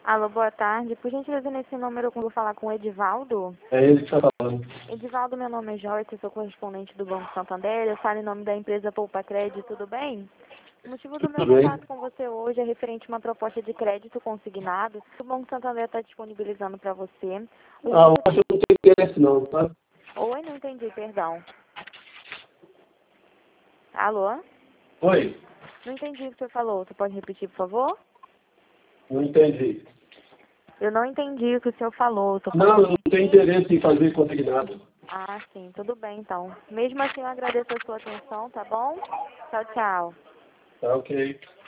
Alô, boa tarde. Por gentileza, nesse número eu vou falar com o Edivaldo. É ele que está falando. Edivaldo, meu nome é Joyce, eu sou correspondente do Banco Santander. Eu falo em nome da empresa Poupa Crédito, tudo bem? O motivo do meu Tudo bem? contato com você hoje é referente a uma proposta de crédito consignado que o Banco Santander está disponibilizando para você. Ah, hoje eu não tenho interesse não, tá? Oi, não entendi, perdão. Alô? Oi, Não entendi o que você falou. Você pode repetir, por favor? não entendi. Eu não entendi o que o senhor falou. Você pode Não, eu não tenho repetir? interesse em fazer consignado. Ah, sim, tudo bem então. Mesmo assim, eu agradeço a sua atenção, tá bom? Tchau, tchau. Tá ok.